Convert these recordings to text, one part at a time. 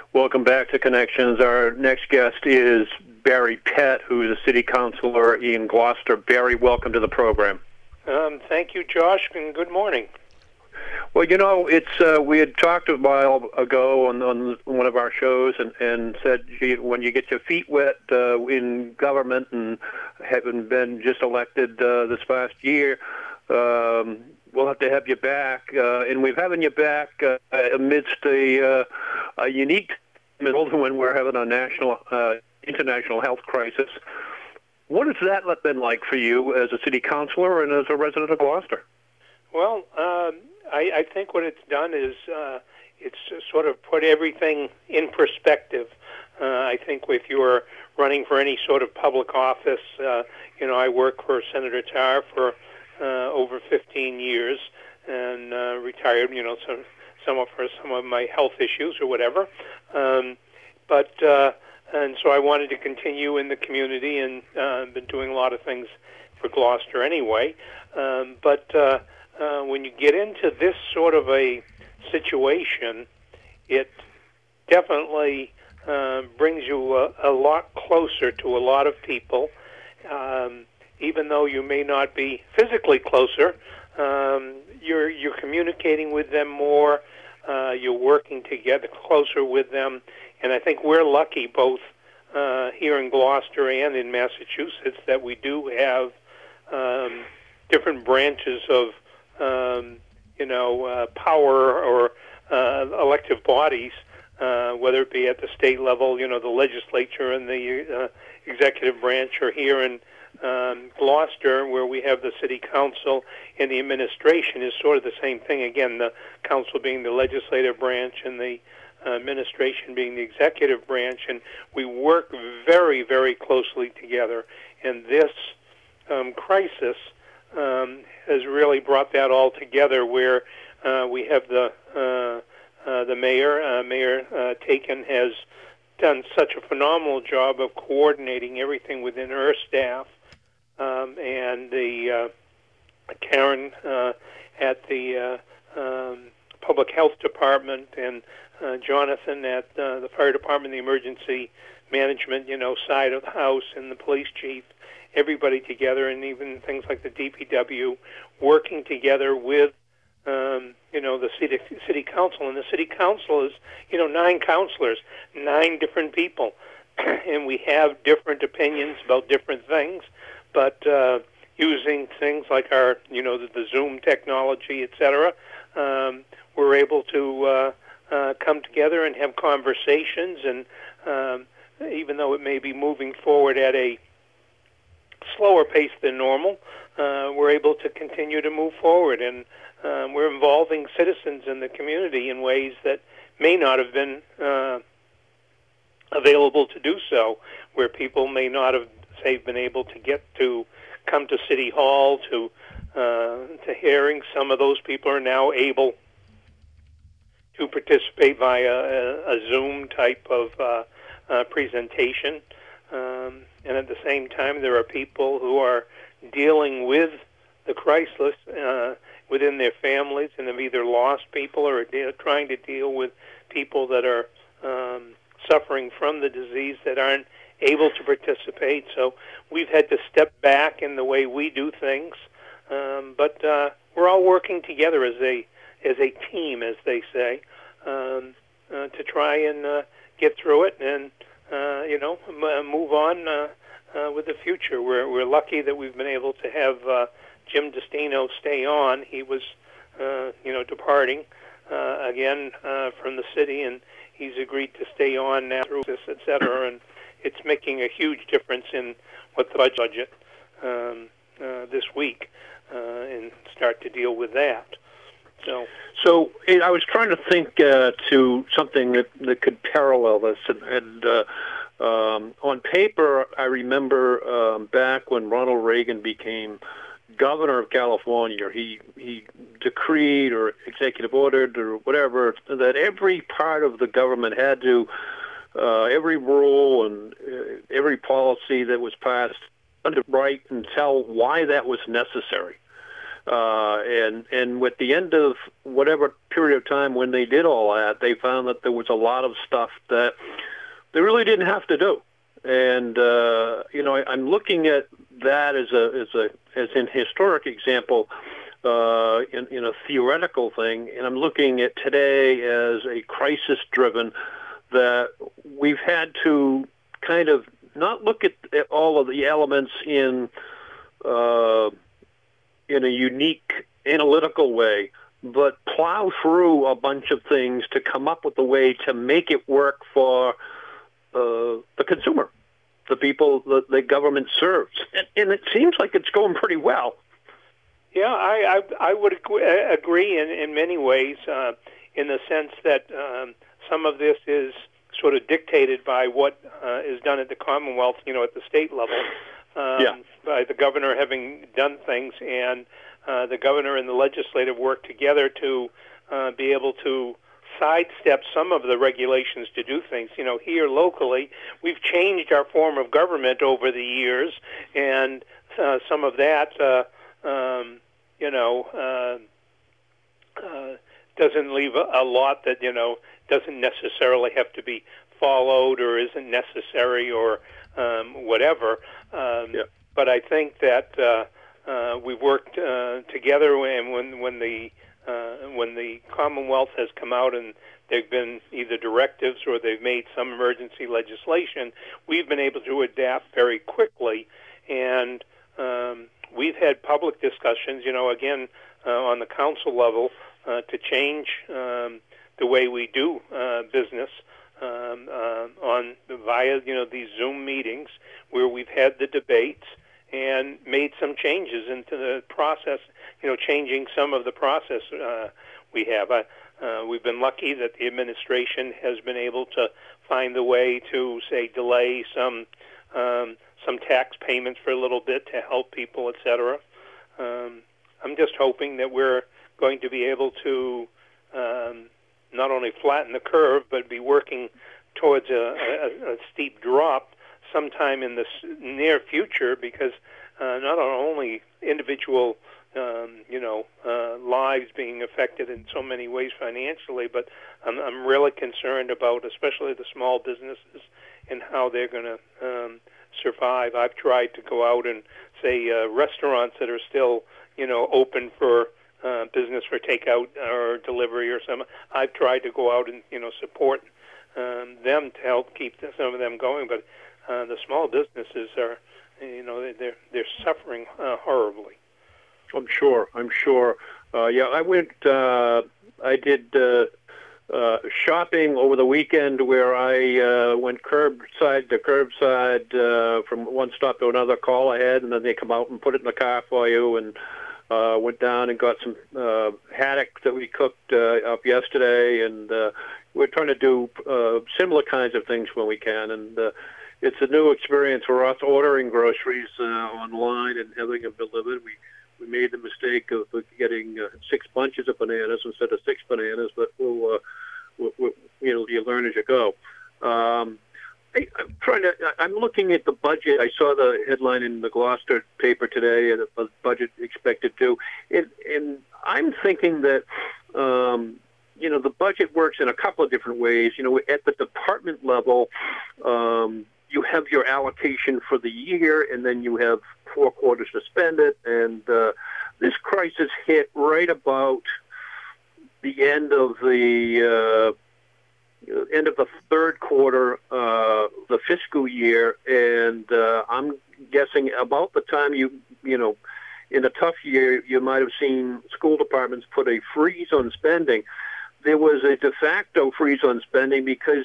Welcome back to Connections. Our next guest is Barry Pett, who is a city councilor in Gloucester. Barry, welcome to the program. Thank you, Josh, and good morning. Well, you know, it's we had talked a while ago on one of our shows and said when you get your feet wet in government and having been just elected this past year, we'll have to have you back. And we've having you back amidst a unique middle when we're having a international health crisis. What has that been like for you as a city councilor and as a resident of Gloucester? Well, I think what it's done is it's sort of put everything in perspective. I think if you're running for any sort of public office, I worked for Senator Tarr for over 15 years and retired, for some of my health issues or whatever. And so I wanted to continue in the community and been doing a lot of things for Gloucester anyway. When you get into this sort of a situation, it definitely brings you a lot closer to a lot of people. Even though you may not be physically closer, you're communicating with them more. You're working together closer with them. And I think we're lucky both here in Gloucester and in Massachusetts that we do have different branches of power or elective bodies, whether it be at the state level, the legislature and the executive branch, or here in Gloucester, where we have the city council and the administration is sort of the same thing. Again, the council being the legislative branch and the administration being the executive branch, and we work very, very closely together. And this crisis has really brought that all together, where we have the mayor, Mayor Taken, has done such a phenomenal job of coordinating everything within her staff, and the Karen at the public health department, and Jonathan at the fire department, the emergency management, side of the house, and the police chief. Everybody together, and even things like the DPW, working together with, the city council. And the city council is, 9 councilors, 9 different people, and we have different opinions about different things, but using things like our, the Zoom technology, etc., we're able to come together and have conversations. And even though it may be moving forward at a slower pace than normal, we're able to continue to move forward, and we're involving citizens in the community in ways that may not have been available to do so, where people may not have, say, been able to come to City Hall to hearings. Some of those people are now able to participate via a Zoom type of presentation. And at the same time, there are people who are dealing with the crisis within their families and have either lost people or are trying to deal with people that are suffering from the disease that aren't able to participate. So we've had to step back in the way we do things, but we're all working together as a team, as they say, to try and get through it and move on with the future. We're lucky that we've been able to have Jim Destino stay on. He was, departing again from the city, and he's agreed to stay on now through this, et cetera. And it's making a huge difference in what the budget this week, and start to deal with that. So I was trying to think to something that could parallel this, and on paper, I remember back when Ronald Reagan became governor of California, he decreed or executive ordered or whatever that every part of the government had to, every rule and every policy that was passed, to write and tell why that was necessary. And with the end of whatever period of time when they did all that, they found that there was a lot of stuff that they really didn't have to do. And I'm looking at that as an historic example, in a theoretical thing, and I'm looking at today as a crisis-driven, that we've had to kind of not look at all of the elements in a unique analytical way, but plow through a bunch of things to come up with a way to make it work for the consumer, the people that the government serves. And it seems like it's going pretty well. Yeah, I would agree in many ways, in the sense that some of this is sort of dictated by what is done at the Commonwealth, at the state level, by the governor having done things, and the governor and the legislative work together to be able to sidestep some of the regulations to do things. Here locally, we've changed our form of government over the years, and some of that doesn't leave a lot that, doesn't necessarily have to be followed or isn't necessary or whatever. But I think that we've worked together, and when the Commonwealth has come out and there have been either directives or they've made some emergency legislation, we've been able to adapt very quickly. And we've had public discussions, again, on the council level to change the way we do business via these Zoom meetings where we've had the debates and made some changes into the process, changing some of the process we have. We've been lucky that the administration has been able to find a way to, say, delay some tax payments for a little bit to help people, et cetera. I'm just hoping that we're going to be able to not only flatten the curve, but be working towards a steep drop sometime in the near future, because not only individual lives being affected in so many ways financially, but I'm really concerned about especially the small businesses and how they're going to survive. I've tried to go out and say restaurants that are still open for business for takeout or delivery or something. I've tried to go out and support them to help keep some of them going, but the small businesses are they're suffering horribly. I'm sure. I went. I did shopping over the weekend where I went curbside to curbside from one stop to another, call ahead, and then they come out and put it in the car for you. And went down and got some haddock that we cooked up yesterday, and we're trying to do similar kinds of things when we can. And it's a new experience for us, ordering groceries online and having them delivered. We made the mistake of getting 6 bunches of bananas instead of 6 bananas, but we'll you learn as you go. I'm looking at the budget. I saw the headline in the Gloucester paper today, and the budget expected to. And I'm thinking that the budget works in a couple of different ways. At the department level, you have your allocation for the year, and then you have 4 quarters to spend it. And this crisis hit right about the end of the third quarter, the fiscal year, and I'm guessing about the time in a tough year, you might have seen school departments put a freeze on spending. There was a de facto freeze on spending because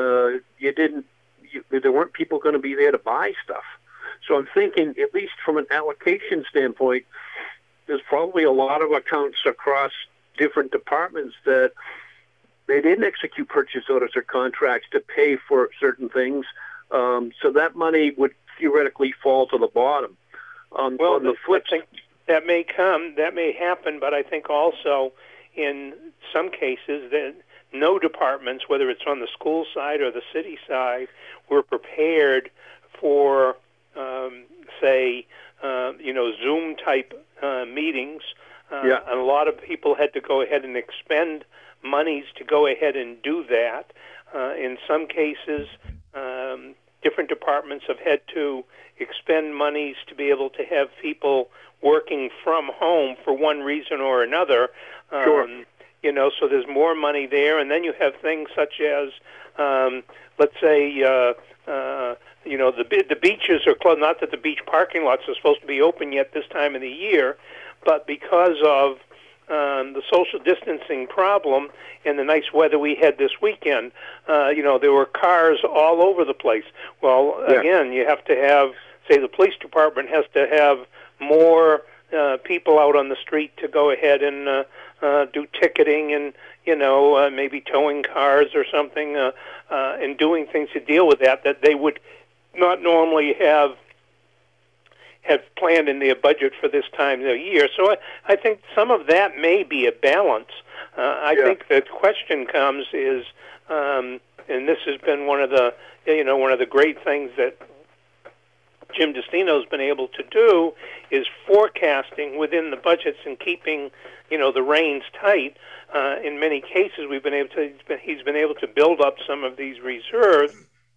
there weren't people going to be there to buy stuff. So I'm thinking, at least from an allocation standpoint, there's probably a lot of accounts across different departments that they didn't execute purchase orders or contracts to pay for certain things, so that money would theoretically fall to the bottom. On the flip side, that may happen, but I think also in some cases that no departments, whether it's on the school side or the city side, were prepared for, Zoom-type meetings And a lot of people had to go ahead and expend monies to go ahead and do that. In some cases, different departments have had to expend monies to be able to have people working from home for one reason or another. Sure. You know, so there's more money there. And then you have things such as, let's say, you know, the beaches are closed. Not that the beach parking lots are supposed to be open yet this time of the year, but because of the social distancing problem and the nice weather we had this weekend, you know, there were cars all over the place. Well, again, you have to have, say, the police department has to have more people out on the street to go ahead and do ticketing and, you know, maybe towing cars or something, and doing things to deal with that they would not normally have planned in their budget for this time of the year. So I think some of that may be a balance. I think the question comes is, and this has been one of the great things that Jim Destino's been able to do is forecasting within the budgets and keeping, you know, the reins tight. In many cases, he's been able to build up some of these reserves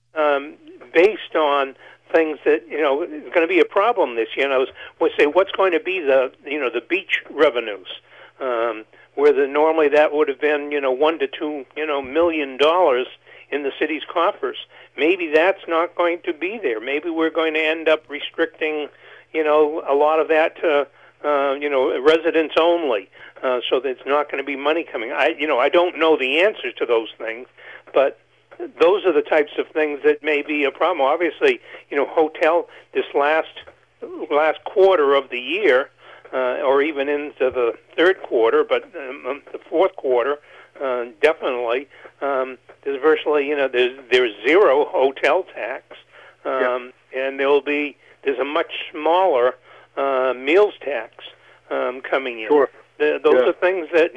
based on things that, you know, is going to be a problem this year. And we say, what's going to be the beach revenues, where normally that would have been, $1 to $2 million in the city's coffers. Maybe that's not going to be there. Maybe we're going to end up restricting, a lot of that to, residents only, so that it's not going to be money coming. I don't know the answers to those things, but those are the types of things that may be a problem. Obviously, hotel this last quarter of the year, or even into the third quarter, but the fourth quarter, definitely, there's virtually, there's zero hotel tax, and there's a much smaller meals tax coming in. Sure. Those are things that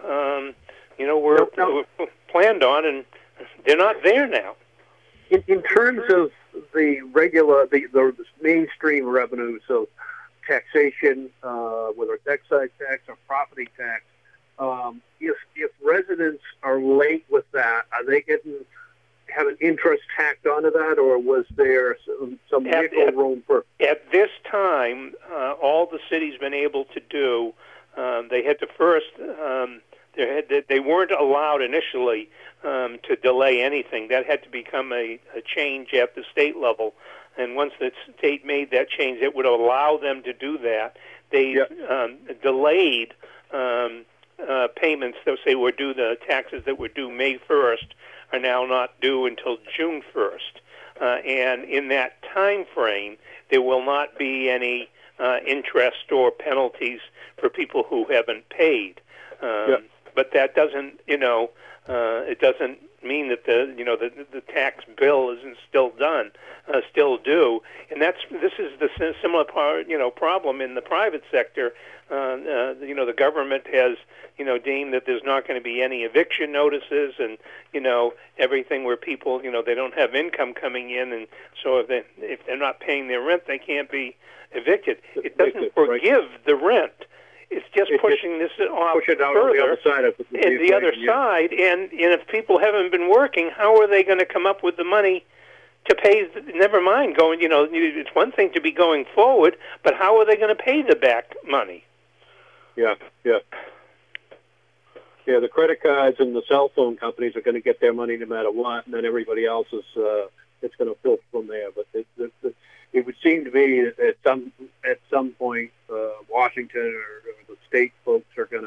we're planned on, and they're not there now. In terms of the regular, the mainstream revenue, so taxation, whether it's excise tax or property tax, if residents are late with that, are they have an interest tacked onto that, or was there some wiggle room for? At this time, all the city's been able to do, they had to first. They weren't allowed initially to delay anything. That had to become a change at the state level. And once the state made that change, it would allow them to do that. They delayed payments that say were due, the taxes that were due May 1st are now not due until June 1st. And in that time frame, there will not be any interest or penalties for people who haven't paid. But that doesn't, it doesn't mean that the tax bill isn't still due, and this is the similar problem in the private sector. The government has deemed that there's not going to be any eviction notices, and everything where people they don't have income coming in, and so if they're not paying their rent, they can't be evicted. It doesn't forgive the rent. It's just pushing this off push it out further, on the other side of the other side. And if people haven't been working, how are they going to come up with the money to pay? Never mind going. It's one thing to be going forward, but how are they going to pay the back money? Yeah. The credit cards and the cell phone companies are going to get their money no matter what, and then everybody else is it's going to filter from there. But it would seem to me at some point Washington or the state folks are going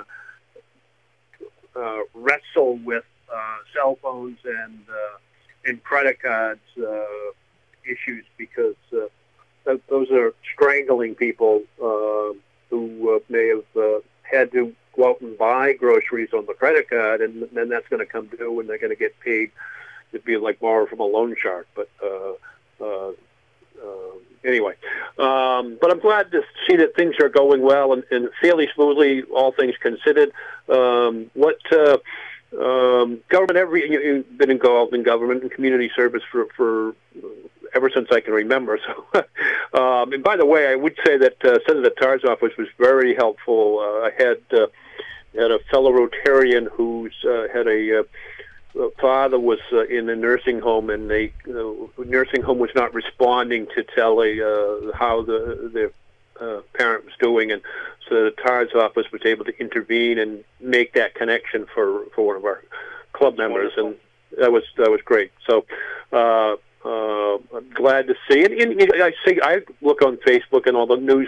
to wrestle with cell phones and credit cards issues, because those are strangling people who may have had to go out and buy groceries on the credit card, and then that's going to come due and they're going to get paid. It'd be like borrow from a loan shark, but anyway, but I'm glad to see that things are going well and fairly smoothly, all things considered. Government, you've been involved in government and community service for ever since I can remember. So, And by the way, I would say that Senator Tarr's office was very helpful. I had a fellow Rotarian who's had a father was in a nursing home, and the nursing home was not responding to tell how their parent was doing, and so the TAR's office was able to intervene and make that connection for one of our club members, and that was great. So I'm glad to see. And I look on Facebook and all the news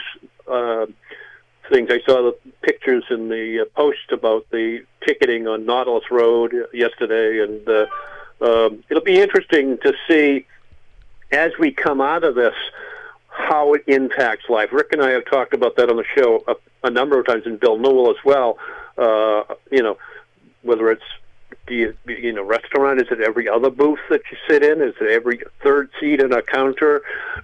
things. I saw the pictures in the post about the ticketing on Nautilus Road yesterday, and it'll be interesting to see as we come out of this how it impacts life. Rick and I have talked about that on the show a number of times, and Bill Newell as well. Whether it's restaurant, is it every other booth that you sit in? Is it every third seat in a counter,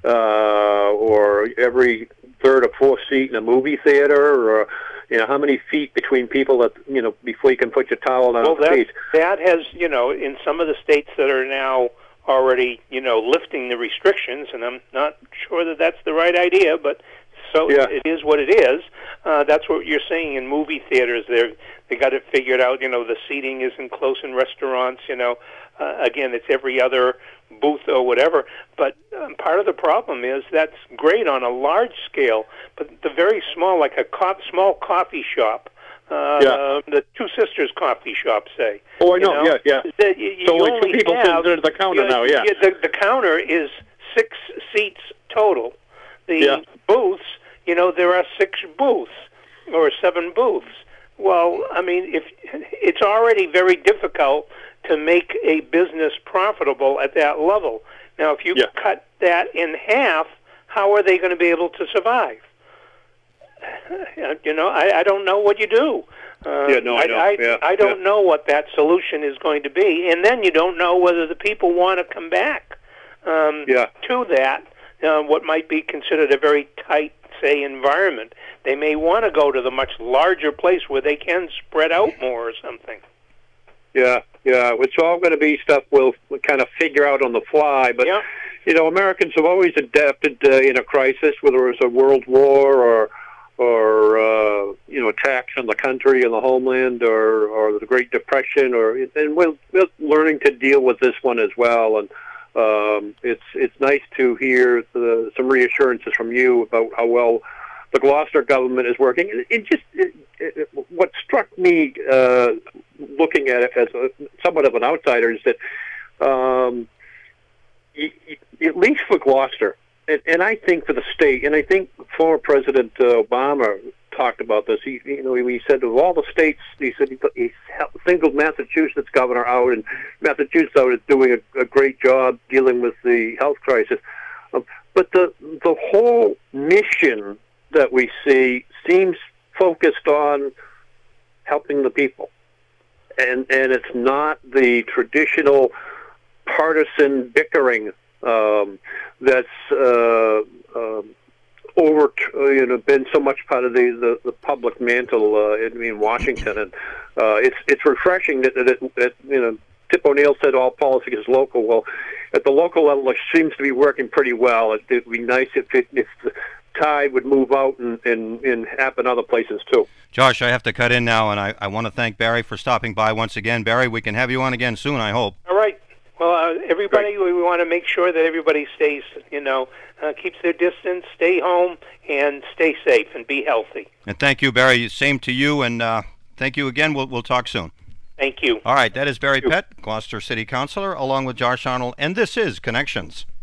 or every third or fourth seat in a movie theater, or how many feet between people that before you can put your towel on the feet? That has in some of the states that are now already lifting the restrictions, and I'm not sure that that's the right idea, but it is what it is. That's what you're seeing in movie theaters. They got it figured out. The seating isn't close in restaurants. Again, it's every other booth or whatever. But part of the problem is that's great on a large scale, but the very small, like a small coffee shop. The Two Sisters coffee shop, say. Oh, I know. Yeah. So only two people sit at the counter now. Yeah. The counter is 6 seats total. The booths, there are 6 booths or 7 booths. Well, I mean, if it's already very difficult to make a business profitable at that level. Now, if you cut that in half, how are they going to be able to survive? I don't know what you do. I don't know what that solution is going to be, and then you don't know whether the people want to come back to that. What might be considered a very tight, say, environment. They may want to go to the much larger place where they can spread out more or something. Yeah. It's all going to be stuff we'll kind of figure out on the fly. But Americans have always adapted in a crisis, whether it's a world war or attacks on the country and the homeland, or the Great Depression, and we're learning to deal with this one as well. And it's nice to hear some reassurances from you about how well the Gloucester government is working. What struck me looking at it as somewhat of an outsider is that at least for Gloucester, and I think for the state, and I think former President Obama talked about this. He said of all the states, he said he singled Massachusetts governor out, and Massachusetts is doing a great job dealing with the health crisis. But the whole mission that we see seems focused on helping the people, and it's not the traditional partisan bickering that's been so much part of the public mantle in Washington, and it's refreshing that Tip O'Neill said all politics is local. Well, at the local level, it seems to be working pretty well. It'd be nice if the tide would move out and happen other places too. Josh, I have to cut in now, and I want to thank Barry for stopping by once again. Barry, we can have you on again soon, I hope. All right. Well, everybody, we want to make sure that everybody stays, keeps their distance, stay home, and stay safe and be healthy. And thank you, Barry. Same to you, and thank you again. We'll talk soon. Thank you. All right, that is Barry Pett, Gloucester City Councilor, along with Josh Arnold, and this is Connections.